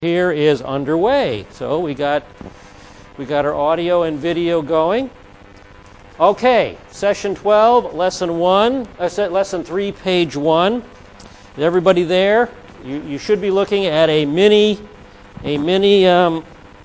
Here is underway. So we got our audio and video going. Okay, session 12, lesson 3, page 1. Is everybody there? You should be looking at a mini table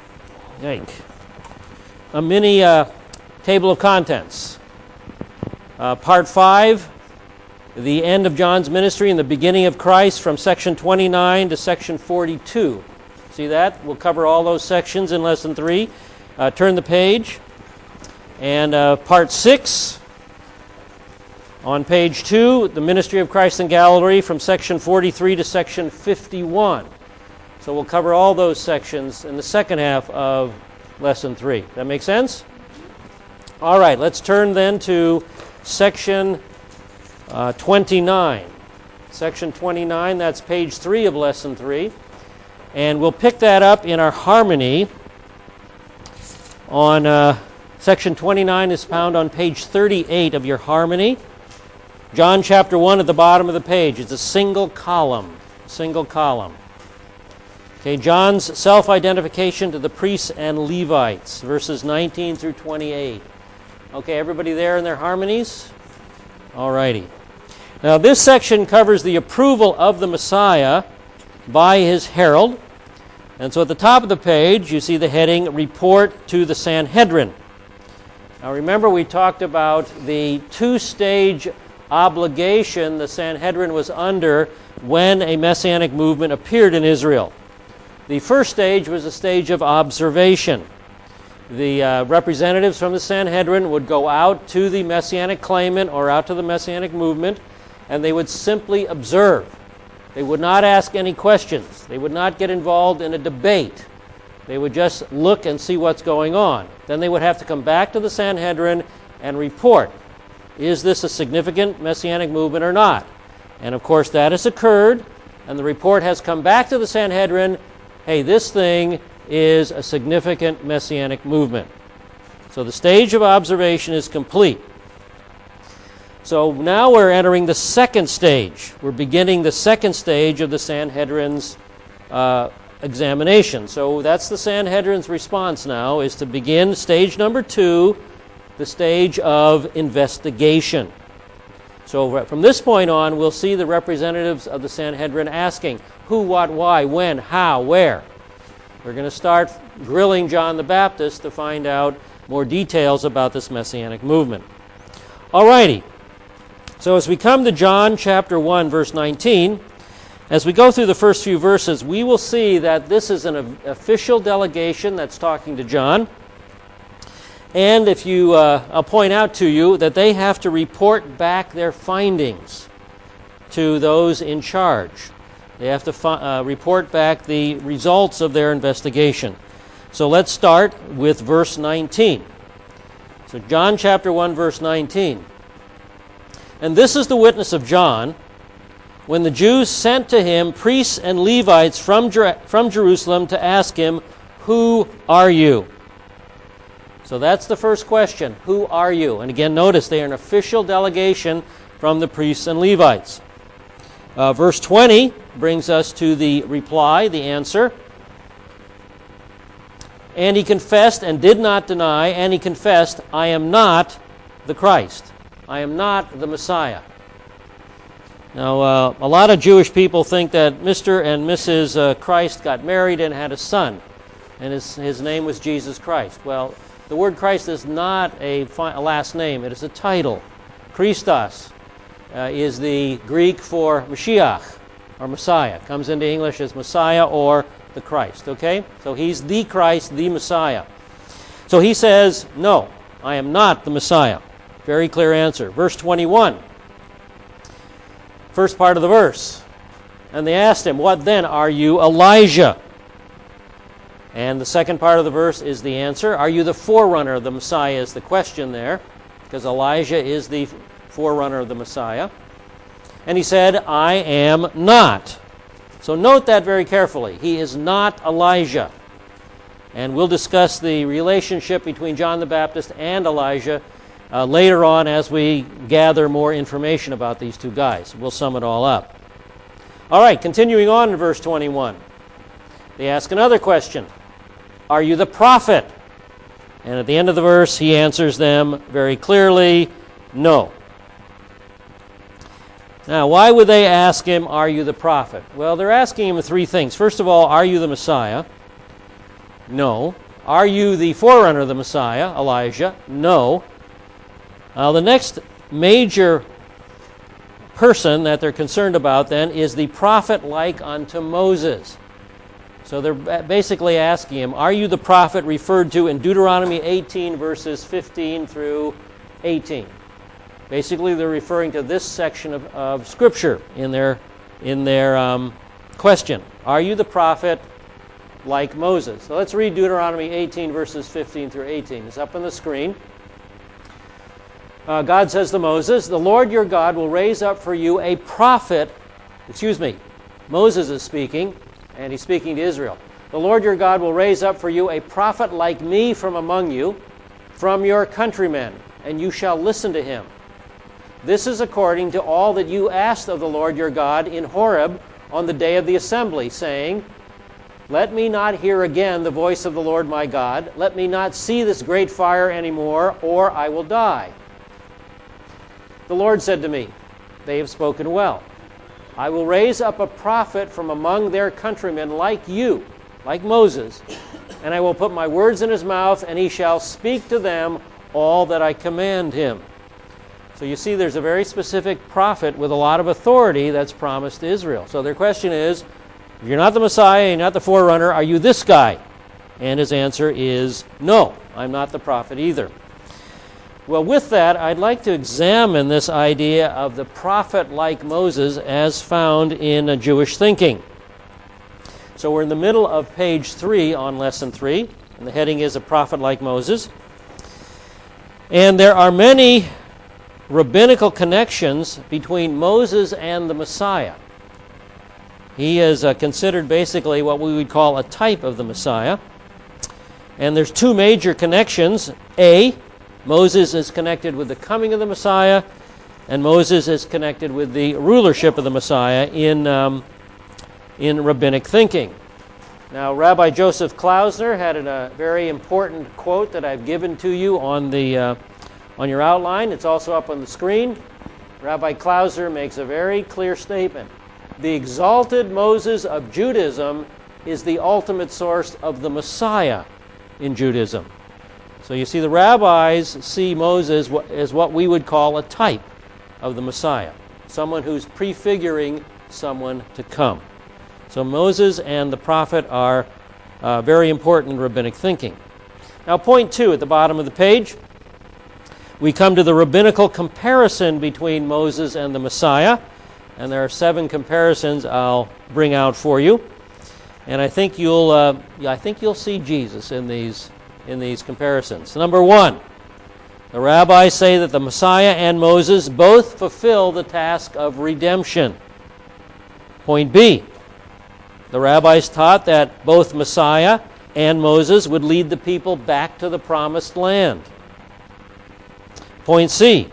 of contents. Part 5, the end of John's ministry and the beginning of Christ, from section 29 to section 42. See that? We'll cover all those sections in lesson 3. Turn the page. And part 6, on page 2, the ministry of Christ in Galilee, from section 43 to section 51. So we'll cover all those sections in the second half of lesson 3. That make sense? All right, let's turn then to section 29. Section 29, that's page 3 of lesson 3. And we'll pick that up in our harmony on section 29 is found on page 38 of your harmony. John chapter 1 at the bottom of the page. It's a single column. Okay, John's self-identification to the priests and Levites, verses 19 through 28. Okay, everybody there in their harmonies? All righty. Now this section covers the approval of the Messiah by his herald. And so at the top of the page, you see the heading, Report to the Sanhedrin. Now remember, we talked about the two-stage obligation the Sanhedrin was under when a messianic movement appeared in Israel. The first stage was a stage of observation. The representatives from the Sanhedrin would go out to the messianic claimant or out to the messianic movement, and they would simply observe. They would not ask any questions. They would not get involved in a debate. They would just look and see what's going on. Then they would have to come back to the Sanhedrin and report. Is this a significant messianic movement or not? And of course that has occurred, and the report has come back to the Sanhedrin, hey, this thing is a significant messianic movement. So the stage of observation is complete. So now we're entering the second stage. We're beginning the second stage of the Sanhedrin's examination. So that's the Sanhedrin's response now, is to begin stage number 2, the stage of investigation. So from this point on, we'll see the representatives of the Sanhedrin asking who, what, why, when, how, where. We're going to start grilling John the Baptist to find out more details about this messianic movement. All righty. So as we come to John chapter 1, verse 19, as we go through the first few verses, we will see that this is an official delegation that's talking to John. And I'll point out to you that they have to report back their findings to those in charge. They have to report back the results of their investigation. So let's start with verse 19. So John chapter 1, verse 19. And this is the witness of John, when the Jews sent to him priests and Levites from Jerusalem to ask him, who are you? So that's the first question, who are you? And again, notice they are an official delegation from the priests and Levites. Verse 20 brings us to the reply, the answer. And he confessed and did not deny, and he confessed, I am not the Christ. I am not the Messiah. Now, a lot of Jewish people think that Mr. and Mrs. Christ got married and had a son, and his name was Jesus Christ. Well, the word Christ is not a last name. It is a title. Christos is the Greek for Mashiach, or Messiah. It comes into English as Messiah or the Christ, okay? So he's the Christ, the Messiah. So he says, no, I am not the Messiah. Very clear answer. Verse 21. First part of the verse. And they asked him, what then? Are you Elijah? And the second part of the verse is the answer. Are you the forerunner? The Messiah is the question there, because Elijah is the forerunner of the Messiah. And he said, I am not. So note that very carefully. He is not Elijah. And we'll discuss the relationship between John the Baptist and Elijah later on as we gather more information about these two guys. We'll sum it all up. All right, continuing on in verse 21. They ask another question. Are you the prophet? And at the end of the verse, he answers them very clearly, no. Now, why would they ask him, are you the prophet? Well, they're asking him three things. First of all, are you the Messiah? No. Are you the forerunner of the Messiah, Elijah? No. The next major person that they're concerned about then is the prophet like unto Moses. So they're basically asking him, are you the prophet referred to in Deuteronomy 18 verses 15 through 18? Basically, they're referring to this section of Scripture in their question. Are you the prophet like Moses? So let's read Deuteronomy 18 verses 15 through 18. It's up on the screen. God says to Moses, the Lord your God will raise up for you a prophet. Moses is speaking, and he's speaking to Israel. The Lord your God will raise up for you a prophet like me from among you, from your countrymen, and you shall listen to him. This is according to all that you asked of the Lord your God in Horeb on the day of the assembly, saying, let me not hear again the voice of the Lord my God. Let me not see this great fire anymore, or I will die. The Lord said to me, they have spoken well. I will raise up a prophet from among their countrymen like you, like Moses, and I will put my words in his mouth, and he shall speak to them all that I command him. So you see there's a very specific prophet with a lot of authority that's promised to Israel. So their question is, if you're not the Messiah, you're not the forerunner, are you this guy? And his answer is, no, I'm not the prophet either. Well, with that, I'd like to examine this idea of the prophet like Moses as found in Jewish thinking. So we're in the middle of page 3 on lesson 3, and the heading is a prophet like Moses. And there are many rabbinical connections between Moses and the Messiah. He is considered basically what we would call a type of the Messiah. And there's two major connections. Moses is connected with the coming of the Messiah, and Moses is connected with the rulership of the Messiah in rabbinic thinking. Now, Rabbi Joseph Klausner had a very important quote that I've given to you on your outline. It's also up on the screen. Rabbi Klausner makes a very clear statement. The exalted Moses of Judaism is the ultimate source of the Messiah in Judaism. So you see, the rabbis see Moses as what we would call a type of the Messiah, someone who's prefiguring someone to come. So Moses and the prophet are very important in rabbinic thinking. Now, point 2 at the bottom of the page, we come to the rabbinical comparison between Moses and the Messiah, and there are 7 comparisons I'll bring out for you. And I think you'll see Jesus in these comparisons. Number 1, the rabbis say that the Messiah and Moses both fulfill the task of redemption. Point B, the rabbis taught that both Messiah and Moses would lead the people back to the promised land. Point C,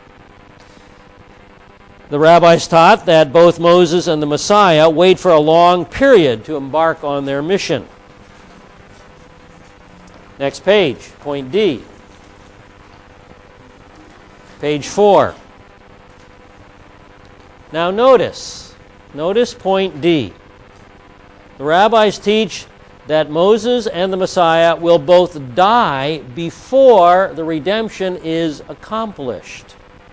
the rabbis taught that both Moses and the Messiah wait for a long period to embark on their mission. Next page, point D. Page 4. Now notice point D. The rabbis teach that Moses and the Messiah will both die before the redemption is accomplished.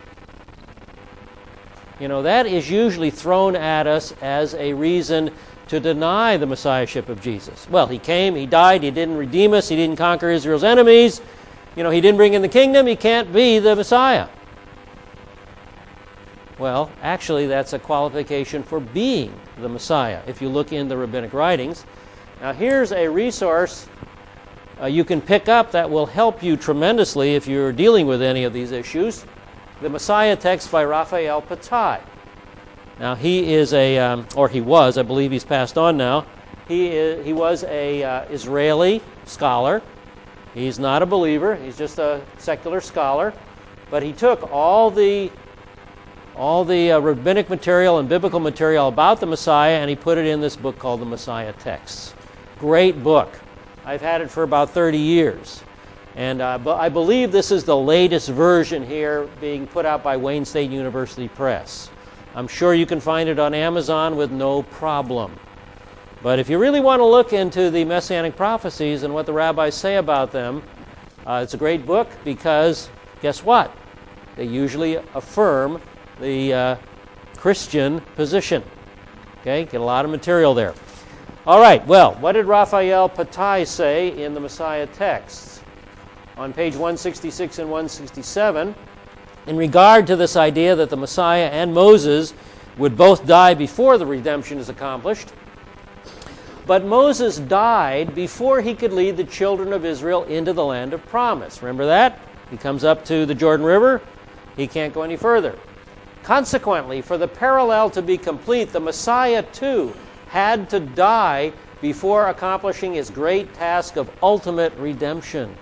You know, that is usually thrown at us as a reason to deny the messiahship of Jesus. Well, he came, he died, he didn't redeem us, he didn't conquer Israel's enemies, he didn't bring in the kingdom, he can't be the Messiah. Well, actually, that's a qualification for being the Messiah, if you look in the rabbinic writings. Now, here's a resource you can pick up that will help you tremendously if you're dealing with any of these issues. The Messiah text by Raphael Patai. Now, he is he was, I believe he's passed on now. He was a Israeli scholar. He's not a believer. He's just a secular scholar. But he took all the rabbinic material and biblical material about the Messiah, and he put it in this book called the Messiah Texts. Great book. I've had it for about 30 years. And I believe this is the latest version here being put out by Wayne State University Press. I'm sure you can find it on Amazon with no problem. But if you really want to look into the Messianic prophecies and what the rabbis say about them, it's a great book because, guess what? They usually affirm the Christian position. Okay, get a lot of material there. All right, well, what did Raphael Patai say in the Messiah texts? On page 166 and 167, in regard to this idea that the Messiah and Moses would both die before the redemption is accomplished, but Moses died before he could lead the children of Israel into the land of promise. Remember that? He comes up to the Jordan River. He can't go any further. Consequently, for the parallel to be complete, the Messiah too had to die before accomplishing his great task of ultimate redemption.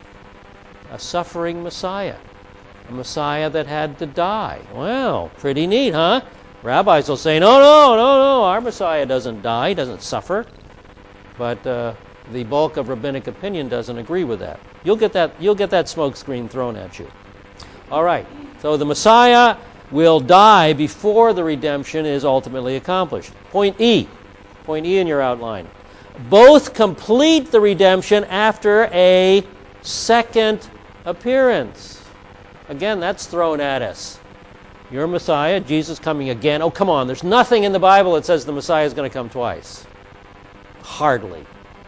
A suffering Messiah. A Messiah that had to die. Well, pretty neat, huh? Rabbis will say, no, our Messiah doesn't die, doesn't suffer. But the bulk of rabbinic opinion doesn't agree with that. You'll get that smoke screen thrown at you. All right, so the Messiah will die before the redemption is ultimately accomplished. Point E in your outline. Both complete the redemption after a second appearance. Again, that's thrown at us. Your Messiah, Jesus coming again. Oh, come on, there's nothing in the Bible that says the Messiah is going to come twice. Hardly.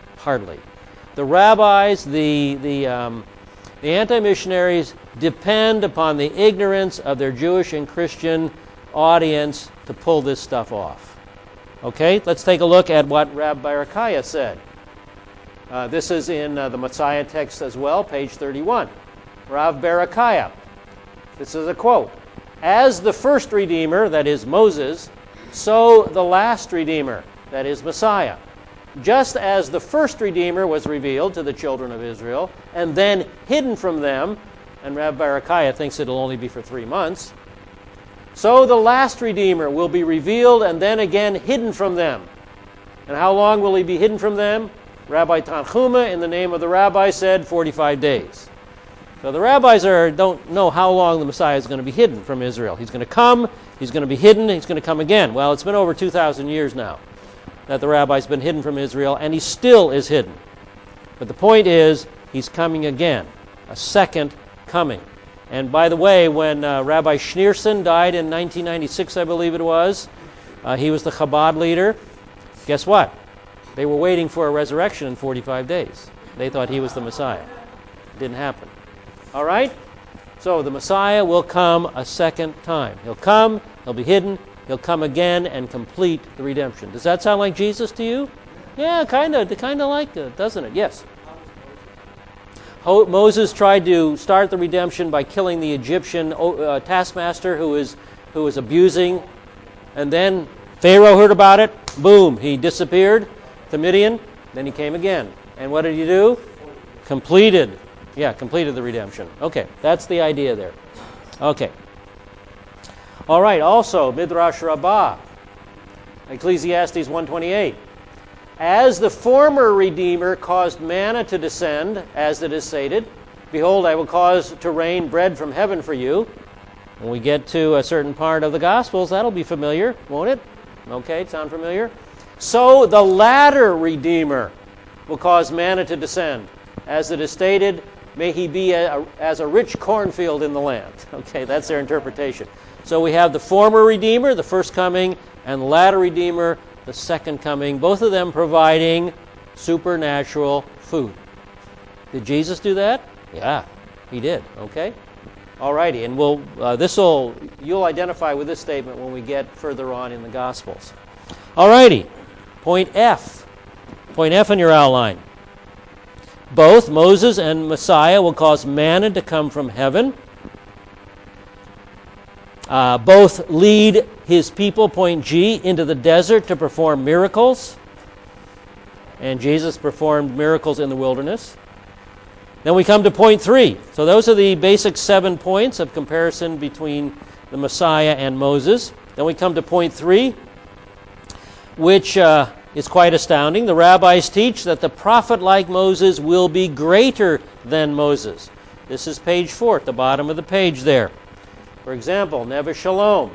The rabbis, the anti-missionaries depend upon the ignorance of their Jewish and Christian audience to pull this stuff off. Okay, let's take a look at what Rav Berechiah said. This is in the Messiah text as well, page 31. Rav Berechiah. This is a quote. As the first Redeemer, that is Moses, so the last Redeemer, that is Messiah. Just as the first Redeemer was revealed to the children of Israel and then hidden from them, and Rav Berechiah thinks it'll only be for 3 months, so the last Redeemer will be revealed and then again hidden from them. And how long will he be hidden from them? Rabbi Tanchuma, in the name of the rabbi, said 45 days. So the rabbis don't know how long the Messiah is going to be hidden from Israel. He's going to come, he's going to be hidden, he's going to come again. Well, it's been over 2,000 years now that the rabbi's been hidden from Israel, and he still is hidden. But the point is, he's coming again, a second coming. And by the way, when Rabbi Schneerson died in 1996, I believe it was, he was the Chabad leader. Guess what? They were waiting for a resurrection in 45 days. They thought he was the Messiah. It didn't happen. All right? So the Messiah will come a second time. He'll come, he'll be hidden, he'll come again and complete the redemption. Does that sound like Jesus to you? Yeah, kind of like it, doesn't it? Yes. Moses tried to start the redemption by killing the Egyptian taskmaster who was abusing, and then Pharaoh heard about it. Boom, he disappeared to Midian. Then he came again. And what did he do? Completed the redemption. Okay, that's the idea there. Okay. All right, also, Midrash Rabbah, Ecclesiastes 1:28. As the former Redeemer caused manna to descend, as it is stated, behold, I will cause to rain bread from heaven for you. When we get to a certain part of the Gospels, that'll be familiar, won't it? Okay, sound familiar? So the latter Redeemer will cause manna to descend, as it is stated, may he be as a rich cornfield in the land. Okay, that's their interpretation. So we have the former Redeemer, the first coming, and the latter Redeemer, the second coming, both of them providing supernatural food. Did Jesus do that? Yeah, he did. Okay? All righty, and you'll identify with this statement when we get further on in the Gospels. All righty, point F. Point F in your outline. Both Moses and Messiah will cause manna to come from heaven. Both lead his people, point G, into the desert to perform miracles. And Jesus performed miracles in the wilderness. Then we come to point 3. So those are the basic 7 points of comparison between the Messiah and Moses. Then we come to point 3, which is quite astounding. The rabbis teach that the prophet like Moses will be greater than Moses. This is page 4 at the bottom of the page there. For example, Neve Shalom.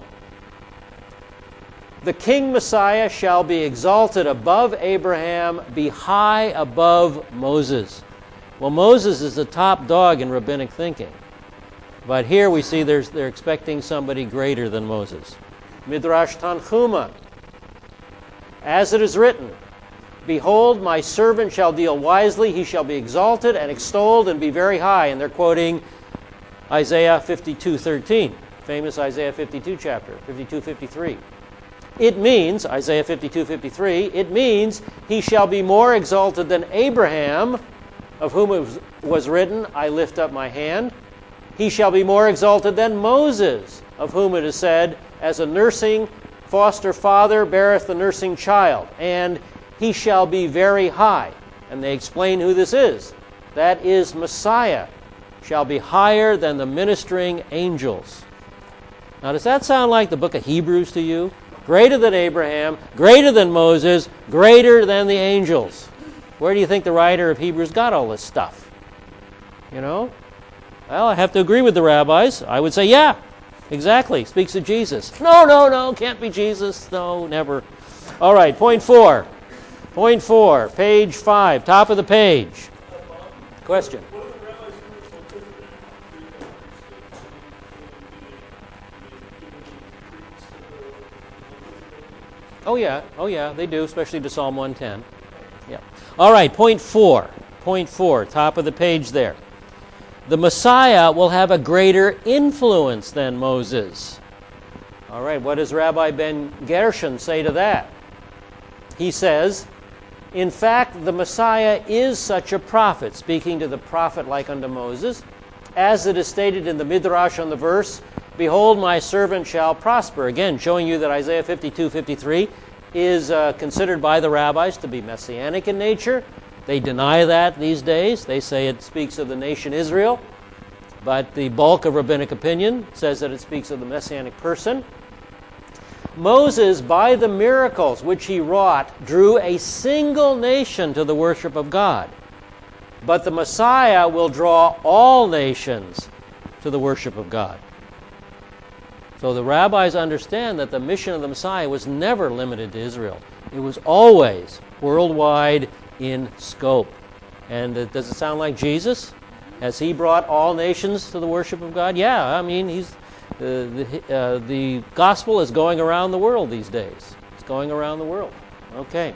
The King Messiah shall be exalted above Abraham, be high above Moses. Well, Moses is the top dog in rabbinic thinking. But here we see they're expecting somebody greater than Moses. Midrash Tanchuma. As it is written, behold, my servant shall deal wisely, he shall be exalted and extolled and be very high. And they're quoting Isaiah 52:13, famous Isaiah 52 chapter, 52:53. It means, Isaiah 52:53, it means he shall be more exalted than Abraham, of whom it was written, I lift up my hand. He shall be more exalted than Moses, of whom it is said, as a nursing foster father beareth the nursing child, and he shall be very high. And they explain who this is. That is Messiah, shall be higher than the ministering angels. Now, does that sound like the book of Hebrews to you? Greater than Abraham, greater than Moses, greater than the angels. Where do you think the writer of Hebrews got all this stuff? You know? Well, I have to agree with the rabbis. I would say, yeah, exactly. Speaks of Jesus. No, can't be Jesus. No, never. All right, point 4. Point 4, page 5, top of the page. Question. What are the rabbis doing so different? Oh yeah, they do, especially to Psalm 110. Yeah. All right, point 4. Point 4, top of the page there. The Messiah will have a greater influence than Moses. All right, what does Rabbi Ben Gershon say to that? He says, in fact, the Messiah is such a prophet, speaking to the prophet like unto Moses, as it is stated in the Midrash on the verse, behold, my servant shall prosper. Again, showing you that Isaiah 52:53 is considered by the rabbis to be messianic in nature. They deny that these days. They say it speaks of the nation Israel. But the bulk of rabbinic opinion says that it speaks of the messianic person. Moses, by the miracles which he wrought, drew a single nation to the worship of God. But the Messiah will draw all nations to the worship of God. So the rabbis understand that the mission of the Messiah was never limited to Israel. It was always worldwide in scope. And does it sound like Jesus? Has he brought all nations to the worship of God? Yeah, I mean, the gospel is going around the world these days. It's going around the world. Okay.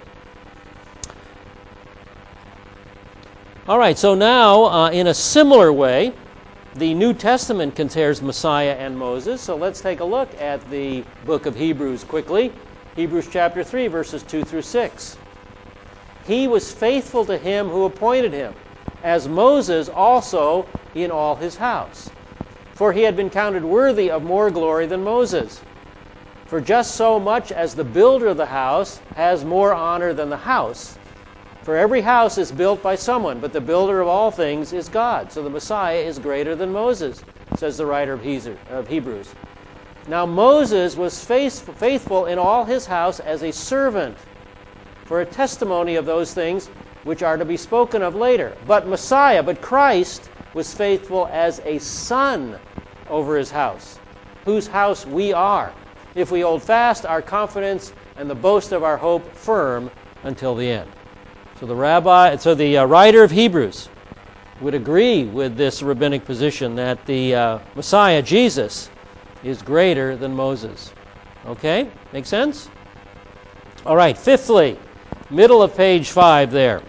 All right, so now, in a similar way, the New Testament compares Messiah and Moses. So let's take a look at the book of Hebrews quickly. Hebrews chapter 3, verses 2 through 6. He was faithful to him who appointed him, as Moses also in all his house. For he had been counted worthy of more glory than Moses. For just so much as the builder of the house has more honor than the house. For every house is built by someone, but the builder of all things is God. So the Messiah is greater than Moses, says the writer of Hebrews. Now Moses was faithful in all his house as a servant, for a testimony of those things which are to be spoken of later. But Christ was faithful as a son over his house, whose house we are, if we hold fast our confidence and the boast of our hope firm until the end. So the writer of Hebrews would agree with this rabbinic position that the Messiah, Jesus, is greater than Moses. Okay? Make sense? All right, fifthly, middle of page 5 there.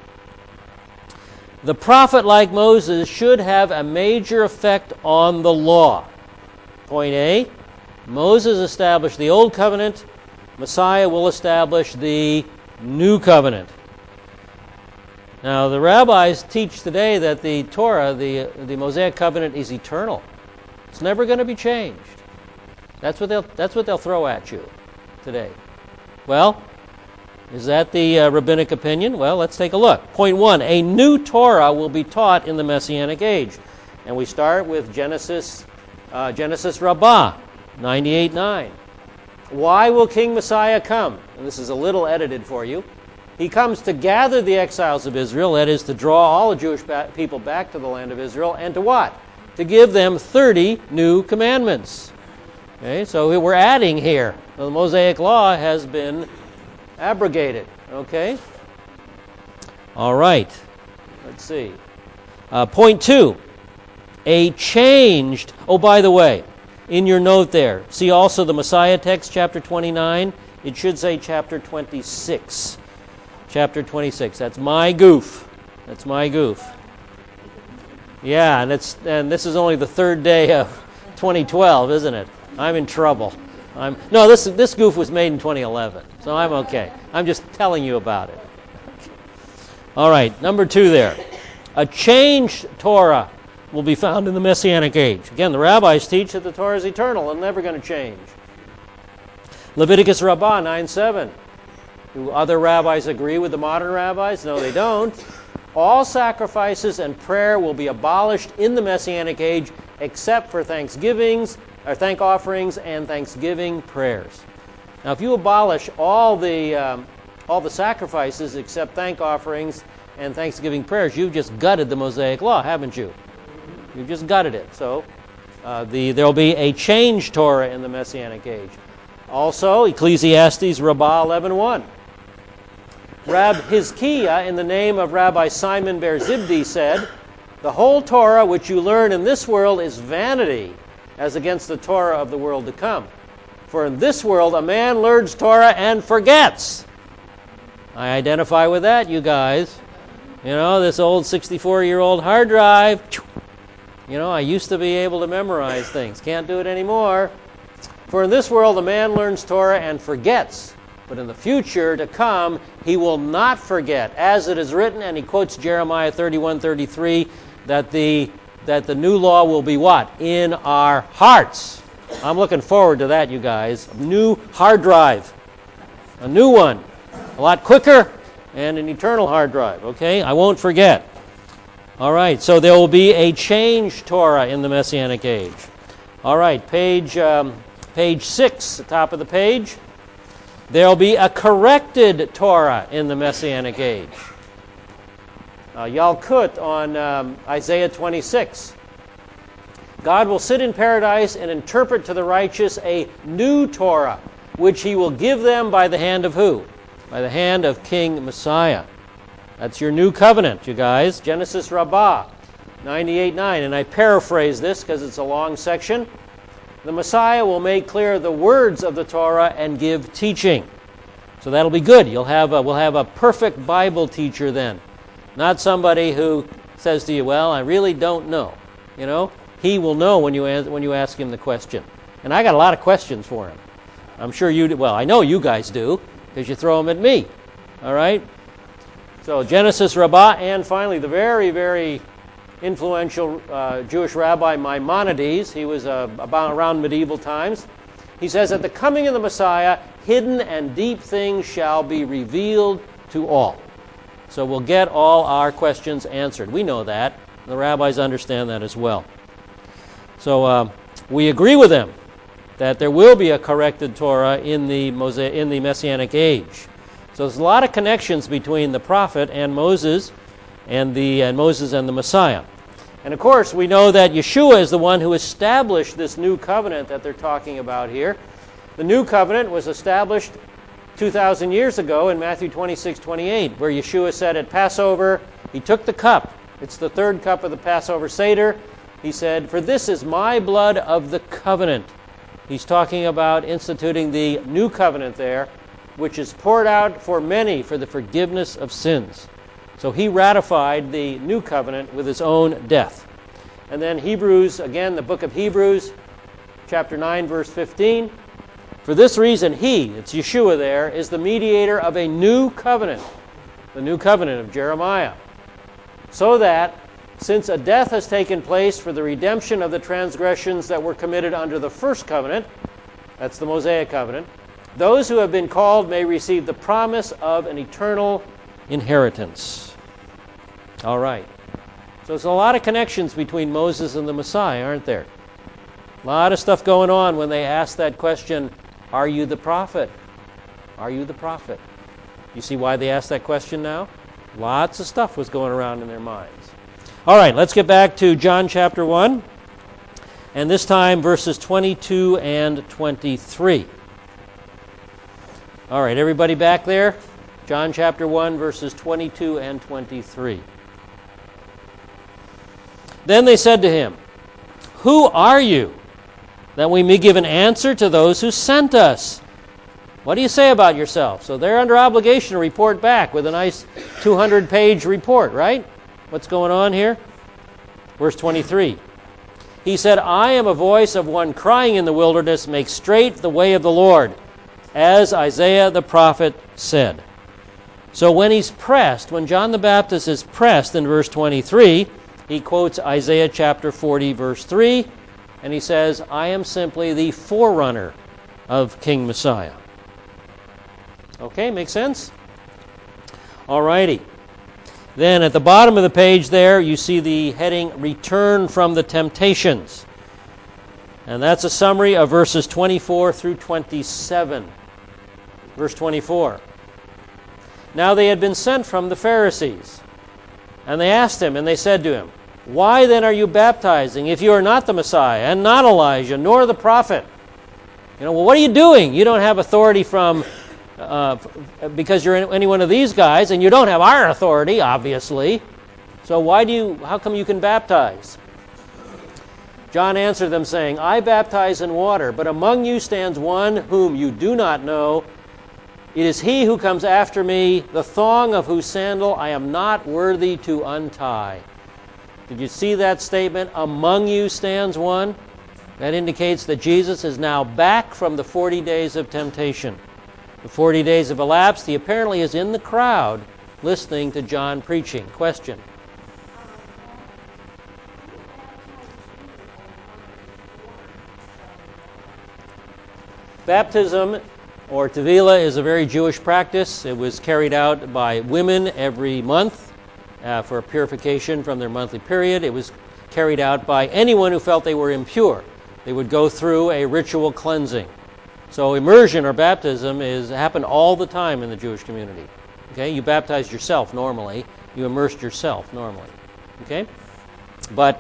The prophet like Moses should have a major effect on the law. Point A, Moses established the Old Covenant. Messiah will establish the New Covenant. Now, the rabbis teach today that the Torah, the Mosaic Covenant, is eternal. It's never going to be changed. That's what they'll throw at you today. Well, is that the rabbinic opinion? Well, let's take a look. Point 1, a new Torah will be taught in the Messianic age. And we start with Genesis Rabbah, 98:9. Why will King Messiah come? And this is a little edited for you. He comes to gather the exiles of Israel, that is, to draw all the Jewish people back to the land of Israel, and to what? To give them 30 new commandments. Okay, so we're adding here. The Mosaic Law has been abrogated. Okay? All right. Let's see. Point 2. A changed... Oh, by the way, in your note there, see also the Messiah text, chapter 29. It should say chapter 26. Chapter 26. That's my goof. That's my goof. Yeah, and this is only the third day of 2012, isn't it? I'm in trouble. This goof was made in 2011, so I'm okay. I'm just telling you about it. All right, number 2 there. A changed Torah will be found in the Messianic age. Again, the rabbis teach that the Torah is eternal and never going to change. Leviticus Rabbah 9:7. Do other rabbis agree with the modern rabbis? No, they don't. All sacrifices and prayer will be abolished in the Messianic age except for thanksgivings, or thank offerings and thanksgiving prayers. Now, if you abolish all the sacrifices except thank offerings and thanksgiving prayers, you've just gutted the Mosaic Law, haven't you? You've just gutted it. So there'll be a changed Torah in the Messianic age. Also, Ecclesiastes Rabbah 11:1. Rab Hizkiah, in the name of Rabbi Simon Ber Zibdi, said, "The whole Torah which you learn in this world is vanity, as against the Torah of the world to come. For in this world a man learns Torah and forgets." I identify with that, you guys. You know, this old 64-year-old hard drive. You know, I used to be able to memorize things. Can't do it anymore. For in this world a man learns Torah and forgets. But in the future to come, he will not forget. As it is written, and he quotes Jeremiah 31:33, that the new law will be what? In our hearts. I'm looking forward to that, you guys. A new hard drive. A new one. A lot quicker, and an eternal hard drive. Okay? I won't forget. All right, so there will be a changed Torah in the Messianic age. All right, page 6, the top of the page. There will be a corrected Torah in the Messianic age. Yalkut on Isaiah 26. God will sit in paradise and interpret to the righteous a new Torah, which he will give them by the hand of who? By the hand of King Messiah. That's your new covenant, you guys. Genesis Rabbah 98:9. And I paraphrase this because it's a long section. The Messiah will make clear the words of the Torah and give teaching. So that'll be good. We'll have a perfect Bible teacher then. Not somebody who says to you, "Well, I really don't know." You know, he will know when you ask him the question. And I got a lot of questions for him. I'm sure you do. Well, I know you guys do because you throw them at me. All right? So Genesis Rabbah, and finally the very, very influential Jewish rabbi Maimonides. He was around medieval times. He says, "At the coming of the Messiah, hidden and deep things shall be revealed to all." So we'll get all our questions answered. We know that. The rabbis understand that as well. So we agree with them that there will be a corrected Torah in the Messianic age. So there's a lot of connections between the prophet and Moses and Moses and the Messiah. And of course, we know that Yeshua is the one who established this new covenant that they're talking about here. The new covenant was established 2,000 years ago in Matthew 26:28, where Yeshua said at Passover, he took the cup. It's the third cup of the Passover Seder. He said, "For this is my blood of the covenant." He's talking about instituting the new covenant there, which is poured out for many for the forgiveness of sins. So he ratified the new covenant with his own death. And then Hebrews, again, the book of Hebrews, chapter 9, verse 15. For this reason, it's Yeshua there, is the mediator of a new covenant, the new covenant of Jeremiah. So that, since a death has taken place for the redemption of the transgressions that were committed under the first covenant, that's the Mosaic covenant, those who have been called may receive the promise of an eternal inheritance. All right. So there's a lot of connections between Moses and the Messiah, aren't there? A lot of stuff going on when they ask that question, Are you the prophet? Are you the prophet? You see why they asked that question now? Lots of stuff was going around in their minds. All right, let's get back to John chapter 1. And this time verses 22 and 23. All right, everybody back there? John chapter 1, verses 22 and 23. Then they said to him, "Who are you, that we may give an answer to those who sent us? What do you say about yourself?" So they're under obligation to report back with a nice 200-page report, right? What's going on here? Verse 23. He said, "I am a voice of one crying in the wilderness, make straight the way of the Lord, as Isaiah the prophet said." So when he's pressed, when John the Baptist is pressed in verse 23, he quotes Isaiah chapter 40, verse 3, and he says, "I am simply the forerunner of King Messiah." Okay, make sense? All righty. Then at the bottom of the page there, you see the heading, Return from the Temptations. And that's a summary of verses 24 through 27. Verse 24. Now they had been sent from the Pharisees. And they asked him, and they said to him, "Why then are you baptizing, if you are not the Messiah, and not Elijah, nor the prophet?" Well, what are you doing? You don't have authority from because you're any one of these guys, and you don't have our authority, obviously. So how come you can baptize? John answered them, saying, "I baptize in water, but among you stands one whom you do not know. It is he who comes after me, the thong of whose sandal I am not worthy to untie." Did you see that statement? Among you stands one. That indicates that Jesus is now back from the 40 days of temptation. The 40 days have elapsed. He apparently is in the crowd listening to John preaching. Question? Baptism, or Tevilah, is a very Jewish practice. It was carried out by women every month for purification from their monthly period. It was carried out by anyone who felt they were impure. They would go through a ritual cleansing. So immersion or baptism happened all the time in the Jewish community. Okay, you baptized yourself normally. You immersed yourself normally. Okay, but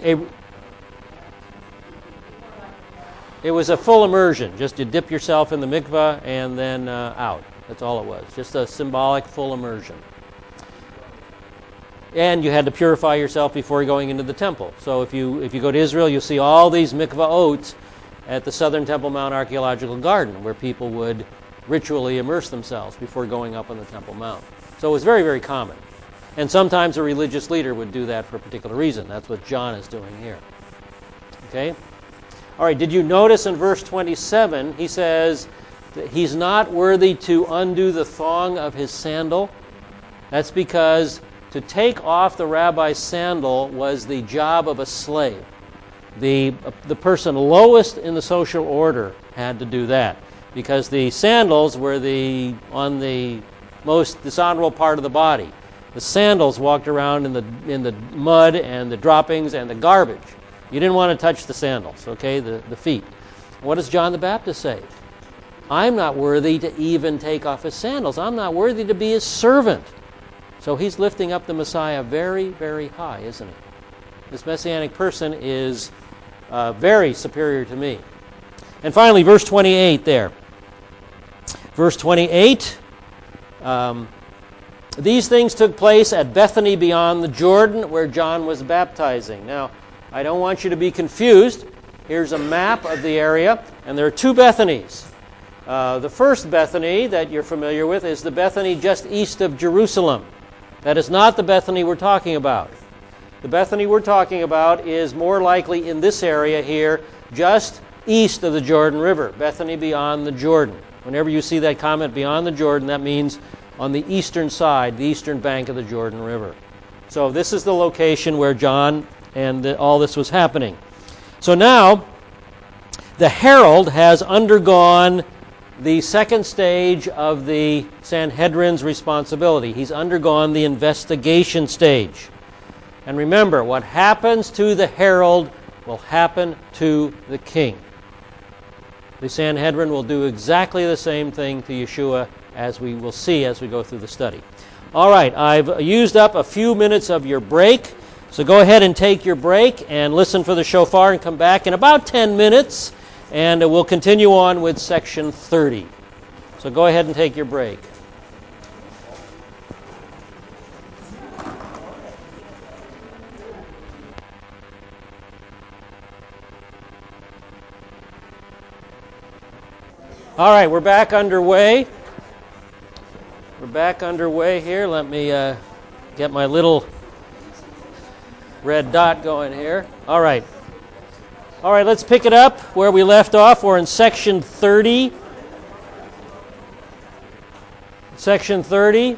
it was a full immersion. Just you dip yourself in the mikvah and then out. That's all it was. Just a symbolic full immersion. And you had to purify yourself before going into the temple. So if you go to Israel, you'll see all these mikvah oats at the Southern Temple Mount Archaeological Garden, where people would ritually immerse themselves before going up on the Temple Mount. So it was very, very common. And sometimes a religious leader would do that for a particular reason. That's what John is doing here. Okay? All right, did you notice in verse 27, he says that he's not worthy to undo the thong of his sandal? That's because to take off the rabbi's sandal was the job of a slave. The person lowest in the social order had to do that, because the sandals were on the most dishonorable part of the body. The sandals walked around in the mud and the droppings and the garbage. You didn't want to touch the sandals, okay, the feet. What does John the Baptist say? I'm not worthy to even take off his sandals. I'm not worthy to be his servant. So he's lifting up the Messiah very, very high, isn't he? This messianic person is very superior to me. And finally, verse 28 there. Verse 28, these things took place at Bethany beyond the Jordan, where John was baptizing. Now, I don't want you to be confused. Here's a map of the area, and there are two Bethanies. The first Bethany that you're familiar with is the Bethany just east of Jerusalem. That is not the Bethany we're talking about. The Bethany we're talking about is more likely in this area here, just east of the Jordan River. Bethany beyond the Jordan. Whenever you see that comment, beyond the Jordan, that means on the eastern side, the eastern bank of the Jordan River. So this is the location where John and all this was happening. So now, the herald has undergone the second stage of the Sanhedrin's responsibility. He's undergone the investigation stage. And remember, what happens to the herald will happen to the king. The Sanhedrin will do exactly the same thing to Yeshua, as we will see as we go through the study. All right, I've used up a few minutes of your break, so go ahead and take your break and listen for the shofar and come back in about 10 minutes, and we'll continue on with section 30. So go ahead and take your break. All right, we're back underway. We're back underway here. Let me get my little red dot going here. All right. All right, let's pick it up where we left off. We're in section 30. Section 30.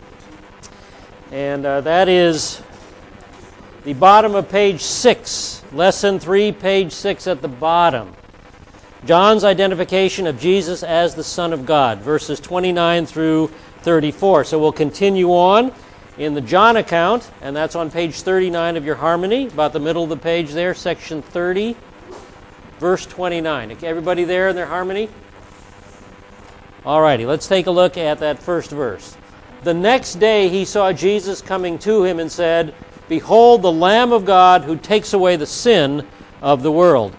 And that is the bottom of page 6. Lesson 3, page 6 at the bottom. John's identification of Jesus as the Son of God, verses 29 through 34. So we'll continue on in the John account, and that's on page 39 of your harmony, about the middle of the page there, section 30, verse 29. Okay, everybody there in their harmony? All righty, let's take a look at that first verse. The next day he saw Jesus coming to him and said, "Behold the Lamb of God who takes away the sin of the world."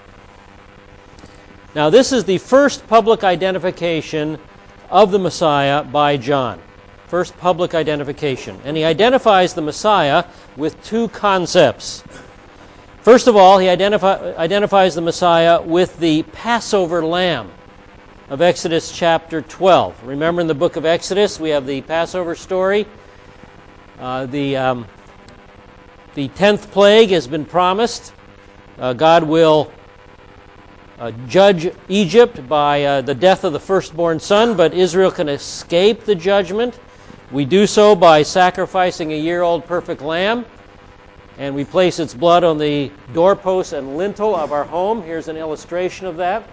Now, this is the first public identification of the Messiah by John. First public identification. And he identifies the Messiah with two concepts. First of all, he identifies the Messiah with the Passover lamb of Exodus chapter 12. Remember, in the book of Exodus, we have the Passover story. The 10th plague has been promised. God will judge Egypt by the death of the firstborn son, but Israel can escape the judgment. We do so by sacrificing a year-old perfect lamb, and we place its blood on the doorpost and lintel of our home. Here's an illustration of that.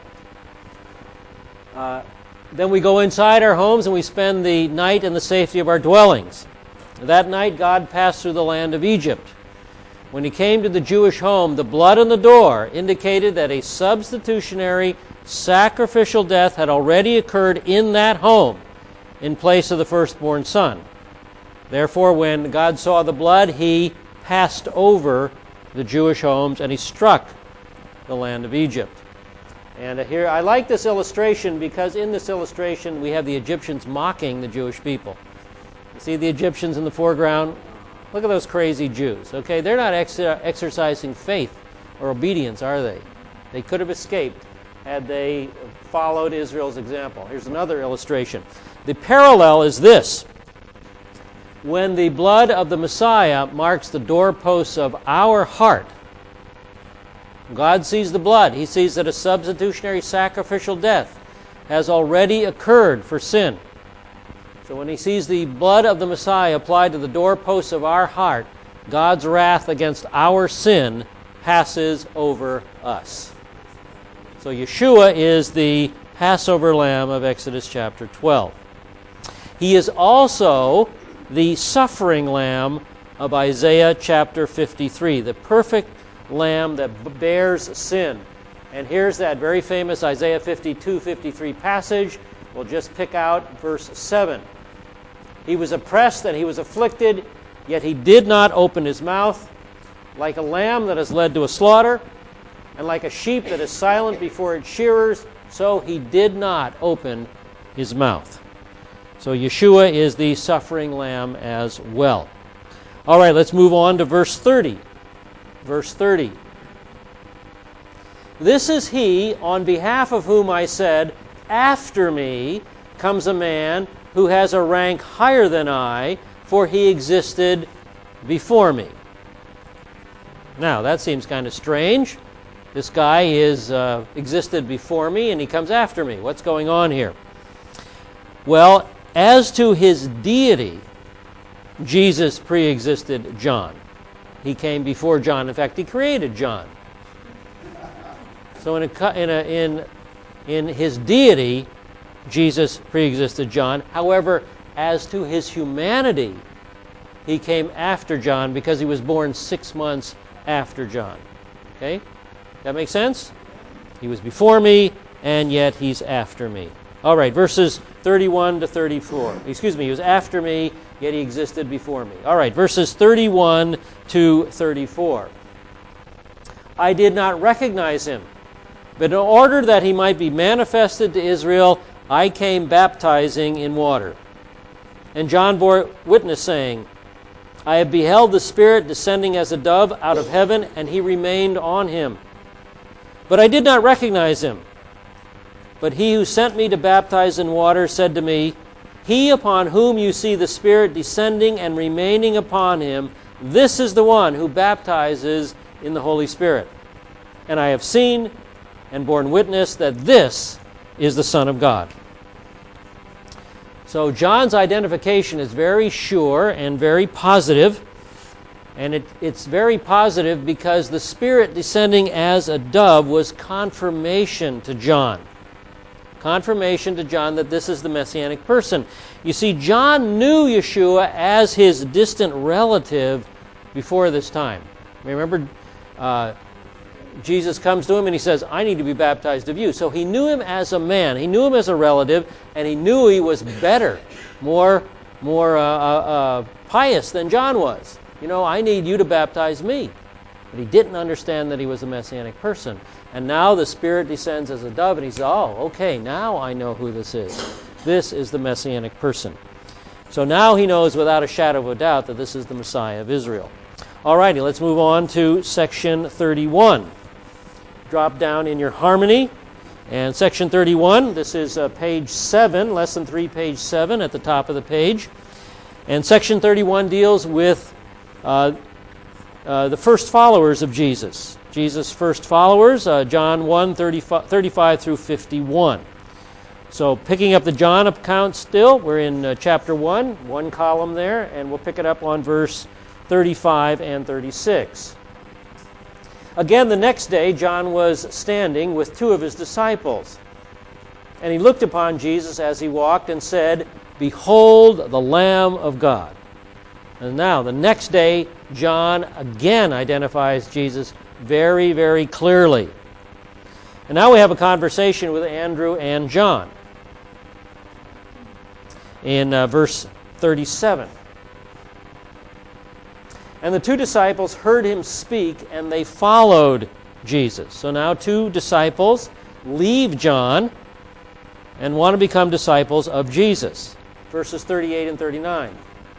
Then we go inside our homes and we spend the night in the safety of our dwellings. That night, God passed through the land of Egypt. When he came to the Jewish home, the blood on the door indicated that a substitutionary sacrificial death had already occurred in that home in place of the firstborn son. Therefore, when God saw the blood, he passed over the Jewish homes and he struck the land of Egypt. And here, I like this illustration because in this illustration we have the Egyptians mocking the Jewish people. You see the Egyptians in the foreground? Look at those crazy Jews, okay? They're not exercising faith or obedience, are they? They could have escaped had they followed Israel's example. Here's another illustration. The parallel is this. When the blood of the Messiah marks the doorposts of our heart, God sees the blood. He sees that a substitutionary sacrificial death has already occurred for sin. So when he sees the blood of the Messiah applied to the doorposts of our heart, God's wrath against our sin passes over us. So Yeshua is the Passover lamb of Exodus chapter 12. He is also the suffering lamb of Isaiah chapter 53, the perfect lamb that bears sin. And here's that very famous Isaiah 52-53 passage. We'll just pick out verse 7. He was oppressed and he was afflicted, yet he did not open his mouth. Like a lamb that is led to a slaughter, and like a sheep that is silent before its shearers, so he did not open his mouth. So Yeshua is the suffering lamb as well. All right, let's move on to verse 30. Verse 30. This is he on behalf of whom I said, after me comes a man who has a rank higher than I, for he existed before me. Now, that seems kind of strange. This guy existed before me, and he comes after me. What's going on here? Well, as to his deity, Jesus pre-existed John. He came before John. In fact, he created John. So in his deity, Jesus pre-existed John. However, as to his humanity, he came after John because he was born 6 months after John. Okay? That make sense? He was before me, and yet he's after me. All right, verses 31 to 34. Excuse me, he was after me, yet he existed before me. All right, verses 31 to 34. I did not recognize him, but in order that he might be manifested to Israel, I came baptizing in water. And John bore witness, saying, I have beheld the Spirit descending as a dove out of heaven, and he remained on him. But I did not recognize him. But he who sent me to baptize in water said to me, He upon whom you see the Spirit descending and remaining upon him, this is the one who baptizes in the Holy Spirit. And I have seen and borne witness that this is the Son of God. So John's identification is very sure and very positive. And it's very positive because the Spirit descending as a dove was confirmation to John. Confirmation to John that this is the Messianic person. You see, John knew Yeshua as his distant relative before this time. Remember, Jesus comes to him and he says, I need to be baptized of you. So he knew him as a man. He knew him as a relative, and he knew he was better, more pious than John was. You know, I need you to baptize me. But he didn't understand that he was a Messianic person. And now the Spirit descends as a dove, and he says, oh, okay, now I know who this is. This is the Messianic person. So now he knows without a shadow of a doubt that this is the Messiah of Israel. All righty, let's move on to section 31. Drop down in your harmony. And section 31, this is page 7, lesson 3, page 7 at the top of the page. And section 31 deals with the first followers of Jesus. Jesus' first followers, John 1, 35 through 51. So picking up the John account still, we're in chapter 1, one column there, and we'll pick it up on verse 35 and 36. Again, the next day, John was standing with two of his disciples. And he looked upon Jesus as he walked and said, Behold the Lamb of God. And now, the next day, John again identifies Jesus very, very clearly. And now we have a conversation with Andrew and John. In verse 37. And the two disciples heard him speak, and they followed Jesus. So now two disciples leave John and want to become disciples of Jesus. Verses 38 and 39.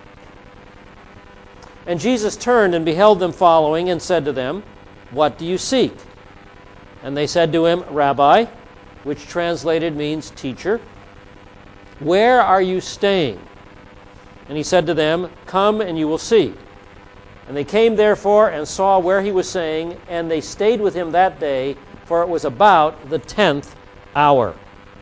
And Jesus turned and beheld them following and said to them, What do you seek? And they said to him, Rabbi, which translated means teacher, where are you staying? And he said to them, Come and you will see. And they came therefore and saw where he was staying, and they stayed with him that day, for it was about the 10th hour.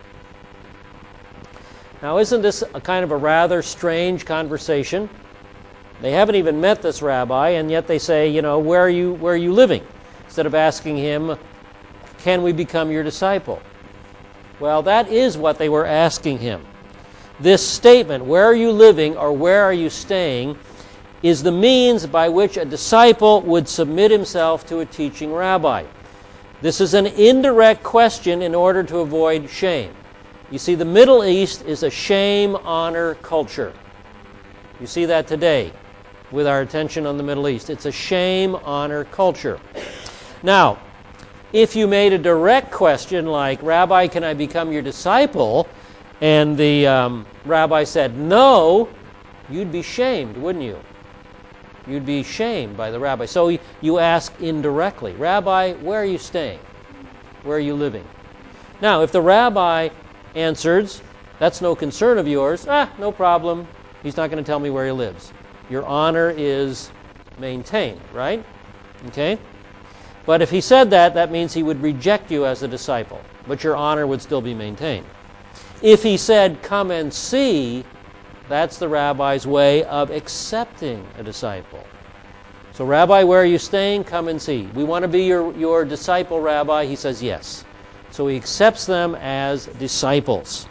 Now, isn't this a kind of a rather strange conversation? They haven't even met this rabbi, and yet they say, where are you living? Instead of asking him, can we become your disciple? Well, that is what they were asking him. This statement, where are you living or where are you staying, is the means by which a disciple would submit himself to a teaching rabbi. This is an indirect question in order to avoid shame. You see, the Middle East is a shame-honor culture. You see that today with our attention on the Middle East. It's a shame-honor culture. Now, if you made a direct question like, Rabbi, can I become your disciple? And the rabbi said no, you'd be shamed, wouldn't you? You'd be shamed by the rabbi. So you ask indirectly, Rabbi, where are you staying? Where are you living? Now, if the rabbi answers, that's no concern of yours, no problem. He's not going to tell me where he lives. Your honor is maintained, right? Okay? But if he said that, that means he would reject you as a disciple, but your honor would still be maintained. If he said, come and see, that's the rabbi's way of accepting a disciple. So, Rabbi, where are you staying? Come and see. We want to be your disciple, Rabbi. He says yes. So he accepts them as disciples.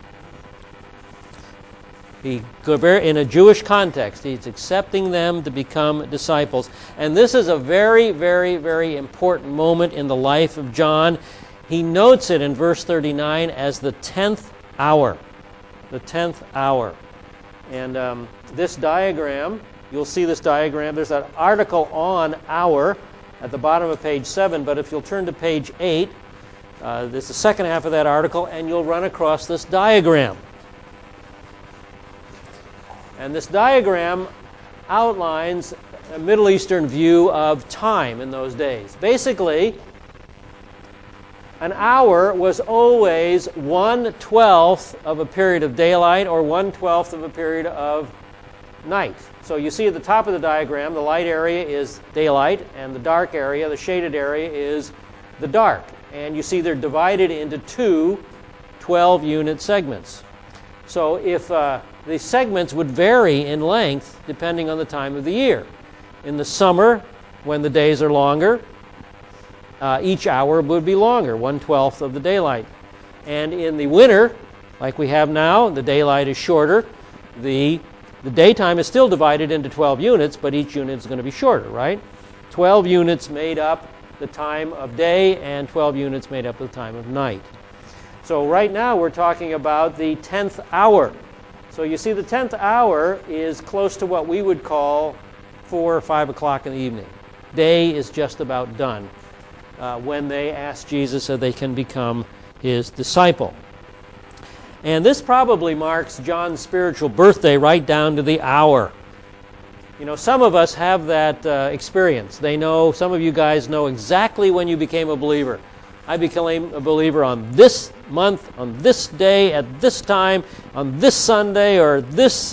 In a Jewish context, he's accepting them to become disciples. And this is a very, very, very important moment in the life of John. he notes it in verse 39 as the 10th hour. The 10th hour. And this diagram, you'll see this diagram. There's an article on hour at the bottom of page 7, but if you'll turn to page 8, there's the second half of that article, and you'll run across this diagram. And this diagram outlines a Middle Eastern view of time in those days. Basically, an hour was always 1/12 of a period of daylight or 1/12 of a period of night. So you see at the top of the diagram, the light area is daylight, and the dark area, the shaded area, is the dark. And you see they're divided into two 12-unit segments. So if the segments would vary in length depending on the time of the year. In the summer, when the days are longer, each hour would be longer, 1/12 of the daylight. And in the winter, like we have now, the daylight is shorter. The daytime is still divided into 12 units, but each unit is going to be shorter, right? 12 units made up the time of day, and 12 units made up the time of night. So right now we're talking about the 10th hour. So you see the 10th hour is close to what we would call 4 or 5 o'clock in the evening. Day is just about done when they ask Jesus so they can become his disciple. And this probably marks John's spiritual birthday right down to the hour. You know, some of us have that experience. Some of you guys know exactly when you became a believer. I became a believer on this month, on this day, at this time, on this Sunday, or this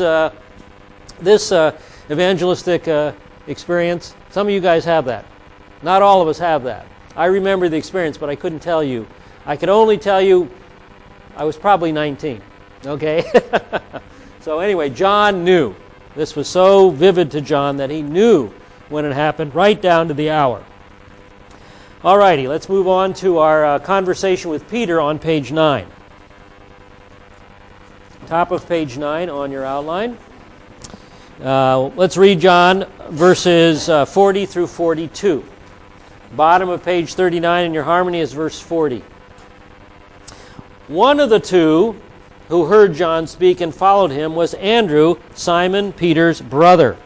evangelistic experience. Some of you guys have that. Not all of us have that. I remember the experience, but I couldn't tell you. I could only tell you I was probably 19. Okay? So anyway, John knew. This was so vivid to John that he knew when it happened, right down to the hour. All righty, let's move on to our conversation with Peter on page 9. Top of page 9 on your outline. Let's read John verses 40 through 42. Bottom of page 39 in your harmony is verse 40. One of the two who heard John speak and followed him was Andrew, Simon Peter's brother.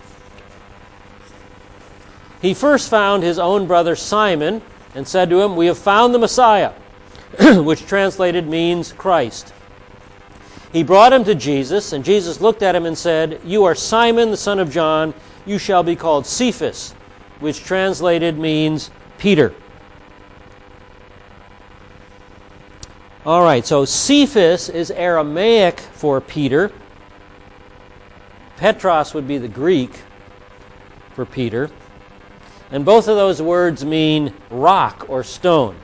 He first found his own brother Simon and said to him, "We have found the Messiah," which translated means Christ. He brought him to Jesus, and Jesus looked at him and said, "You are Simon, the son of John. You shall be called Cephas," which translated means Peter. All right, so Cephas is Aramaic for Peter. Petros would be the Greek for Peter. And both of those words mean rock or stone.